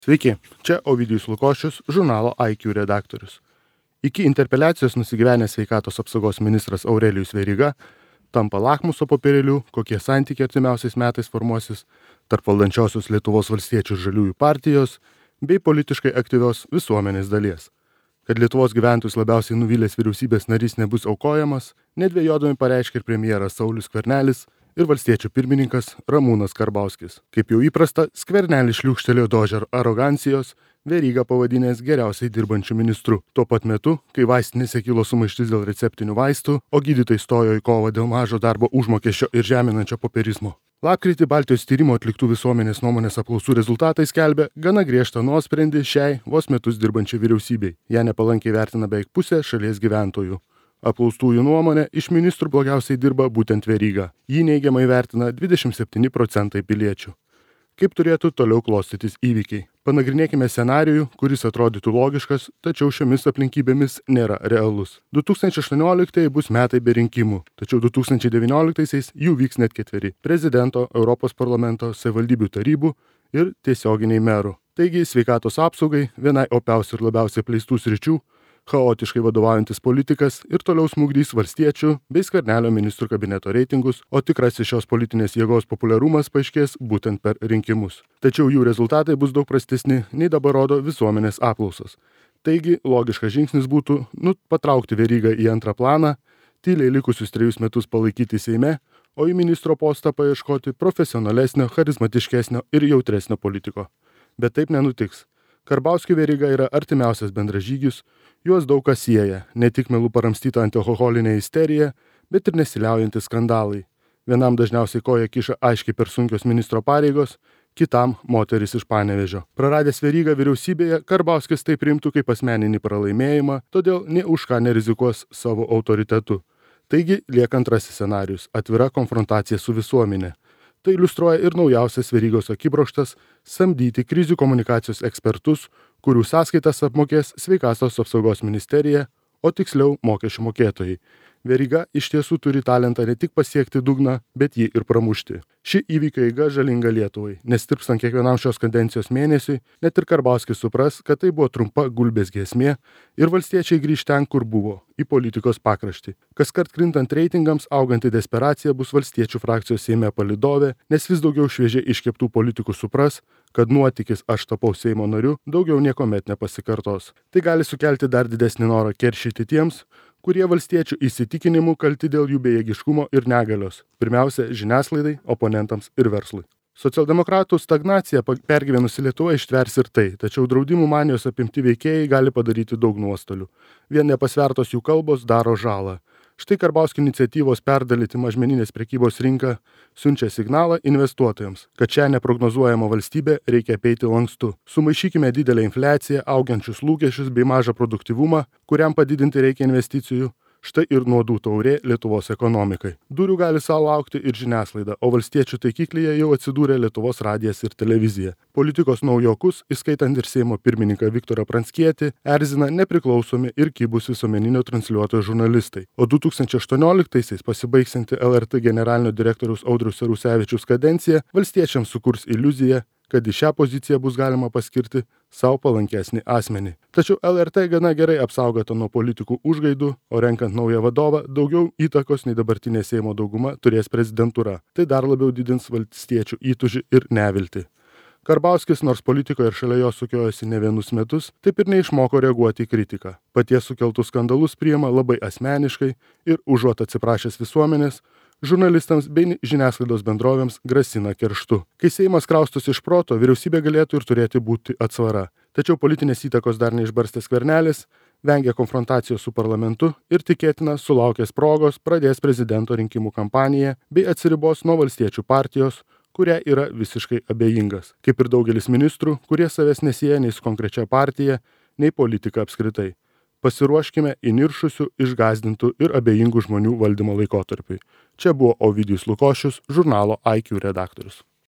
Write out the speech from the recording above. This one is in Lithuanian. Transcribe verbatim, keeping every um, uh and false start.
Sveiki, čia Ovidijus Lukošius, žurnalo I Q redaktorius. Iki interpeliacijos nusigyvenęs sveikatos apsaugos ministras Aurelijus Veryga tampa lakmuso popierėliu, kokie santykiai artimiausiais metais formuosis tarp valdančiosios Lietuvos valstiečių ir žaliųjų partijos bei politiškai aktyvios visuomenės dalies. Kad Lietuvos gyventojus labiausiai nuvylęs vyriausybės narys nebus aukojamas, nedvejodami pareiškė ir premjeras Saulius Skvernelis ir valstiečių pirmininkas Ramūnas Karbauskis. Kaip jau įprasta, Skvernelis šliūkštelėjo dožę arogancijos, Verygą pavadinęs geriausiai dirbančiu ministru. Tuo pat metu, kai vaistinėse kilo sumaištis dėl receptinių vaistų, o gydytojai stojo į kovą dėl mažo darbo užmokesčio ir žeminančio popierizmo. Lapkritį Baltijos tyrimo atliktų visuomenės nuomonės apklausų rezultatai skelbia gana griežtą nuosprendį šiai vos metus dirbančiai vyriausybei. Ją nepalankiai vertina beveik pusė šalies gyventojų. Apklaustųjų nuomonė iš ministrų blogiausiai dirba būtent Veryga. Jį neigiamai vertina dvidešimt septyni procentai piliečių. Kaip turėtų toliau klostytis įvykiai? Panagrinėkime scenarijų, kuris atrodytų logiškas, tačiau šiomis aplinkybėmis nėra realus. du tūkstančiai aštuonioliktieji bus metai be rinkimų, tačiau du tūkstančiai devynioliktaisiais jų vyks net ketveri – prezidento, Europos parlamento, savivaldybių tarybų ir tiesioginiai merų. Taigi sveikatos apsaugai, vienai opiausių ir labiausiai apleistų sričių, chaotiškai vadovaujantis politikas ir toliau smugdys valstiečių bei Skvernelio ministrų kabineto reitingus, o tikrasis šios politinės jėgos populiarumas paaiškės būtent per rinkimus. Tačiau jų rezultatai bus daug prastesni, nei dabar rodo visuomenės apklausos. Taigi, logiškas žingsnis būtų nu, patraukti Verygą į antrą planą, tyliai likusius trejus metus palaikyti Seime, o į ministro postą paieškoti profesionalesnio, charizmatiškesnio ir jautresnio politiko. Bet taip nenutiks. Karbauskio Veryga yra artimiausias bendražygius, juos daug kas sieja, ne tik melų paramstyta antialkoholinė isterija, bet ir nesiliaujantys skandalai. Vienam dažniausiai koja kiša aiškiai per sunkios ministro pareigos, kitam moteris iš Panevėžio. Praradęs Verygą vyriausybėje, Karbauskis tai priimtų kaip asmeninį pralaimėjimą, todėl nė už ką nerizikuos savo autoritetu. Taigi lieka antrasis scenarijus – atvira konfrontacija su visuomenė. Tai iliustruoja ir naujausias Verygos akibrokštas samdyti krizių komunikacijos ekspertus, kurių sąskaitas apmokės sveikatos apsaugos ministerija, o tiksliau mokesčių mokėtojai. Veryga iš tiesų turi talentą ne tik pasiekti dugną, bet jį ir pramušti. Ši įvykio eiga žalinga Lietuvai, nes tirpstant kiekvienam šios kadencijos mėnesiui, net ir Karbauskis supras, kad tai buvo trumpa gulbės giesmė ir valstiečiai grįž ten, kur buvo, į politikos pakraštį. Kaskart krintant reitingams, auganti desperacija bus valstiečių frakcijos Seime palydovė, nes vis daugiau šviežiai iškeptų politikų supras, kad nuotykis aš tapau Seimo nariu daugiau niekuomet nepasikartos. Tai gali sukelti dar didesnį norą keršyti tiems, kurie valstiečių įsitikinimu kalti dėl jų bejėgiškumo ir negalios. Pirmiausia, žiniasklaidai, oponentams ir verslui. Socialdemokratų stagnaciją pergyvenusi Lietuva ištvers ir tai, tačiau draudimų manijos apimti veikėjai gali padaryti daug nuostolių. Vien nepasvertos jų kalbos daro žalą. Štai Karbauskio iniciatyvos perdalyti mažmeninės prekybos rinką siunčia signalą investuotojams, kad šią neprognozuojamą valstybę reikia apeiti lankstu. Sumaišykime didelę infliaciją, augiančius lūkesčius bei mažą produktyvumą, kuriam padidinti reikia investicijų. Štai ir nuodų taurė Lietuvos ekonomikai. Durių gali savo laukti ir žiniasklaida, o valstiečių taikiklyje jau atsidūrė Lietuvos radijas ir televizija. Politikos naujokus, įskaitant ir Seimo pirmininką Viktorą Pranckietį, erzina nepriklausomi ir kibūs visuomeninio transliuotojo žurnalistai. O du tūkstančiai aštuonioliktaisiais pasibaigsianti L R T generalinio direktoriaus Audriaus Arusevičiaus kadencija valstiečiams sukurs iliuziją, kad į šią poziciją bus galima paskirti savo palankesnį asmenį. Tačiau L R T gana gerai apsaugota nuo politikų užgaidų, o renkant naują vadovą daugiau įtakos nei dabartinė Seimo dauguma turės prezidentūra. Tai dar labiau didins valstiečių įtūžį ir neviltį. Karbauskis, nors politikoje ir šalia jo sukiojosi ne vienus metus, taip ir neišmoko reaguoti į kritiką. Paties sukeltus skandalus priima labai asmeniškai ir užuot atsiprašęs visuomenės, žurnalistams bei žiniasklaidos bendrovėms grasina kerštu. Kai Seimas kraustosi iš proto, vyriausybė galėtų ir turėti būti atsvara. Tačiau politinės įtakos dar neišbarstęs Skvernelis, vengia konfrontacijos su parlamentu ir tikėtina sulaukęs progos pradės prezidento rinkimų kampaniją bei atsiribos nuo valstiečių partijos, kuria yra visiškai abejingas. Kaip ir daugelis ministrų, kurie savęs nesieja nei su konkrečia partija, nei politika apskritai. Pasiruoškime įniršusių, išgąsdintų ir abejingų žmonių valdymo laikotarpiui. Čia buvo Ovidijus Lukošius, žurnalo I Q redaktorius.